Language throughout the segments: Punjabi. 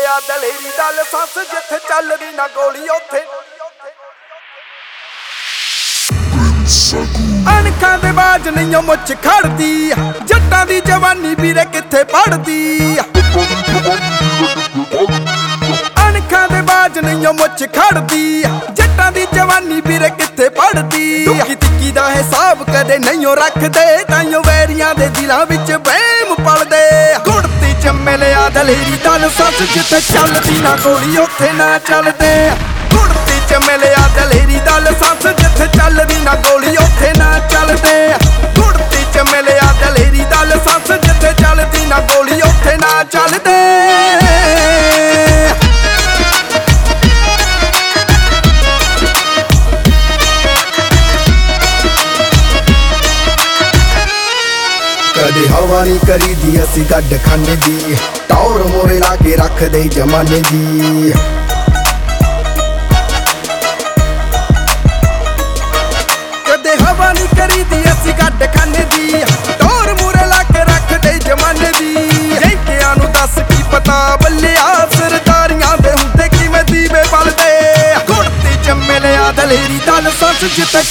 ਮਿਲਿਆ ਦਲੇਰੀ ਦਾ ਲਾਇਸੈਂਸ ਜਿੱਥੇ ਚੱਲਦੀ ਨਾ ਗੋਲੀ ਉੱਥੇ ਅਣਖਾਂ ਦੇ ਬਾਜ ਨਹੀਂ ਉਹ ਮੁੱਛ ਖੜਦੀ ਜੱਟਾਂ ਦੀ ਜਵਾਨੀ ਵੀਰੇ ਕਿੱਥੇ ਪੜਦੀ ਅਣਖਾਂ ਦੇ ਬਾਜ ਨਹੀਂ ਉਹ ਮੁੱਛ ਖੜਦੀ ਜੱਟਾਂ ਦੀ ਜਵਾਨੀ ਵੀਰੇ ਕਿੱਥੇ ਪੜਦੀ ਦੁੱਖੀ ਤਿੱਕੀ ਦਾ ਹਿਸਾਬ ਕਦੇ ਨਹੀਂ ਉਹ ਰੱਖਦੇ ਤਾਈਓ ਵੈਰੀਆਂ ਦੇ ਦਿਲਾਂ ਵਿੱਚ ਵਹਿਮ ਪਲਦੇ ਗੁੜਤੀ ਚ ਮਿਲਿਆ ਦਲੇਰੀ ਦਾ ਲਾਇਸੈਂਸ ਜਿੱਥੇ ਚੱਲਦੀ ਨਾ ਗੋਲੀ ਉੱਥੇ ਨਾ ਚੱਲਦੇ ਗੁੜਤੀ ਚ ਮਿਲਿਆ ਦਲੇਰੀ ਦਾ ਲਾਇਸੈਂਸ ਜਿੱਥੇ ਚੱਲਦੀ ਨਾ ਗੋਲੀ ਉੱਥੇ ਨਾ ਚੱਲਦੇ ਗੁੜਤੀ ਚ ਮਿਲਿਆ ਦਲੇਰੀ ਦਾ ਲਾਇਸੈਂਸ ਜਿੱਥੇ ਚੱਲਦੀ ਨਾ ਗੋਲੀ ਉੱਥੇ ਨਾ ਚੱਲਦੇ ਕਦੇ ਹਵਾ ਨਹੀਂ ਕਰੀਦੀ ਅਸੀਂ ਗੱਡ ਖਾਨੇ ਦੀ ਟੌਰ ਮੋਰੇ ਲਾ ਕੇ ਰੱਖਦੇ ਜਮਾਨੇ ਦੀ ਕਦੇ ਹਵਾ ਨਹੀਂ ਕਰੀਦੀ ਅਸੀਂ ਗੱਡ ਖਾਨੇ ਦੀ ਟੌਰ ਮੋਰੇ ਲਾ ਕੇ ਰੱਖਦੇ ਜਮਾਨੇ ਦੀ ਜੈਕਿਆਂ ਨੂੰ ਦੱਸ ਕੀ ਪਤਾ ਬੱਲਿਆ ਸਰਦਾਰੀਆਂ ਦੇ ਹੁੰਦੇ ਕਿਵੇਂ ਦੀਵੇ ਬਲਦੇ ਗੁੜਤੀ ਚ ਮਿਲਿਆ ਦਲੇਰੀ ਦਾ ਲਾਇਸੈਂਸ ਜਿੱਥੇ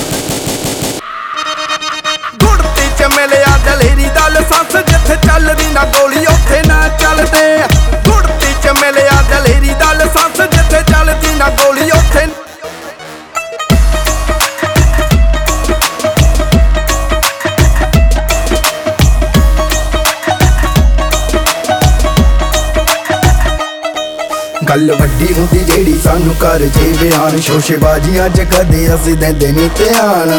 ਮਿਲਿਆ ਦਲੇਰੀ ਦਾ ਲਾਇਸੈਂਸ ਜਿੱਥੇ ਚੱਲਦੀ ਨਾ ਗੋਲੀ ਉੱਥੇ ਨਾ ਚੱਲਦੇ ਗੁੜਤੀ ਚ ਮਿਲਿਆ ਦਲੇਰੀ ਦਾ ਲਾਇਸੈਂਸ ਜਿੱਥੇ ਚੱਲਦੀ ਨਾ ਗੋਲੀ ਉੱਥੇ ਗੱਲ ਵੱਡੀ ਹੁੰਦੀ ਜਿਹੜੀ ਸਾਨੂੰ ਕਰ ਜੇ ਬਿਆਨ ਸ਼ੋਸ਼ੇਬਾਜ਼ੀਆਂ ਚ ਕਦੇ ਅਸੀਂ ਦਿੰਦੇ ਨਹੀਂ ਧਿਆਨ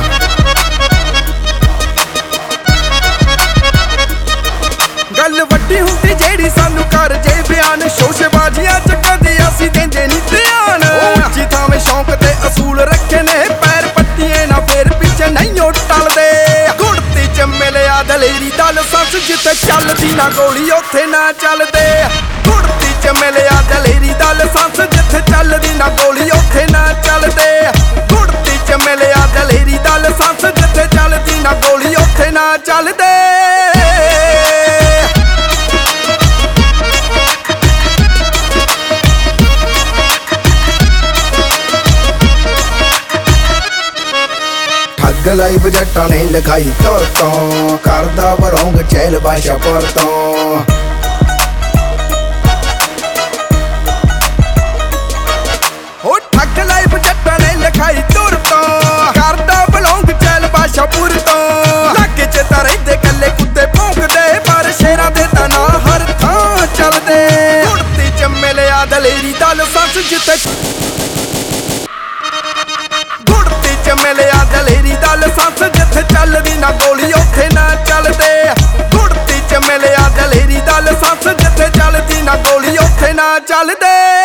ਗੱਲ ਵੱਡੀ ਹੁੰਦੀ ਜਿਹੜੀ ਸਾਨੂੰ ਕਰ ਜੇ ਬਿਆਨ ਸ਼ੋਸ਼ੇਬਾਜ਼ੀਆਂ ਚ ਕਦੇ ਅਸੀਂ ਦਿੰਦੇ ਨਹੀਂ ਧਿਆਨ ਉੱਚੀ ਥਾਵੇਂ ਸ਼ੌਂਕ ਤੇ ਅਸੂਲ ਰੱਖੇ ਨੇ ਪੈਰ ਪੱਟੀਏ ਨਾ ਫੇਰ ਪਿੱਛੇ ਨਹੀਂ ਉਹ ਟਲਦੇ ਗੁੜਤੀ ਚ ਮਿਲਿਆ ਦਲੇਰੀ ਦਾ ਲਾਇਸੈਂਸ ਜਿੱਥੇ ਚੱਲਦੀ ਨਾ ਗੋਲੀ ਉੱਥੇ ਨਾ ਚੱਲਦੇ ਗੁੜਤੀ ਚ ਮਿਲਿਆ ਦਲੇਰੀ ਦਾ ਲਾਇਸੈਂਸ ਜਿੱਥੇ ਚੱਲਦੀ ਨਾ ਗੋਲੀ ਉੱਥੇ ਨਾ ਚੱਲਦੇ ਗੁੜਤੀ ਚ ਮਿਲਿਆ ਦਲੇਰੀ ਦਾ ਲਾਇਸੈਂਸ ਜਿੱਥੇ ਚੱਲਦੀ ਨਾ ਗੋਲੀ ਉੱਥੇ ਨਾ ਚੱਲਦੇ ਠੱਗ ਲਾਈਵ ਜੱਟਾਂ ਨੇ ਲਿਖਾਈ ਤੌਰ ਤੋਂ ਕਰਦਾ ਬਰੋਂਗ ਚੈਲ ਬਾਸ਼ਾ ਪਰ ਤੋਂ ਹੋ ਠੱਗ ਲਾਈਵ ਜੱਟਾਂ ਨੇ ਲਿਖਾਈ ਤੌਰ ਤੋਂ ਕਰਦਾ ਬਲੌਂਗ ਚੈਲ ਬਾਸ਼ਾ ਪੁਰ ਤੋਂ ਲੱਗੇ ਚ ਤਾਂ ਰਹਿੰਦੇ ਕੱਲੇ ਕੁੱਤੇ ਭੌਂਕਦੇ ਪਰ ਸ਼ੇਰਾਂ ਦੇ ਤਾਂ ਨਾ ਹਰ ਥਾਂ ਚੱਲਦੇ ਗੁੜਤੀ ਚ ਮਿਲਿਆ ਦਲੇਰੀ ਦਾ ਲਾਇਸੈਂਸ ਜਿੱਥੇ ਗੁੜਤੀ ਚ ਮਿਲਿਆ ਦਲੇਰੀ ਦਾ ਲਾਇਸੈਂਸ ਜਿੱਥੇ ਚੱਲਦੀ ਨਾ ਗੋਲੀ ਉੱਥੇ ਨਾ ਚੱਲਦੇ ਗੁੜਤੀ ਚ ਮਿਲਿਆ ਦਲੇਰੀ ਦਾ ਲਾਇਸੈਂਸ ਜਿੱਥੇ ਚੱਲਦੀ ਨਾ ਗੋਲੀ ਉੱਥੇ ਨਾ ਚੱਲਦੇ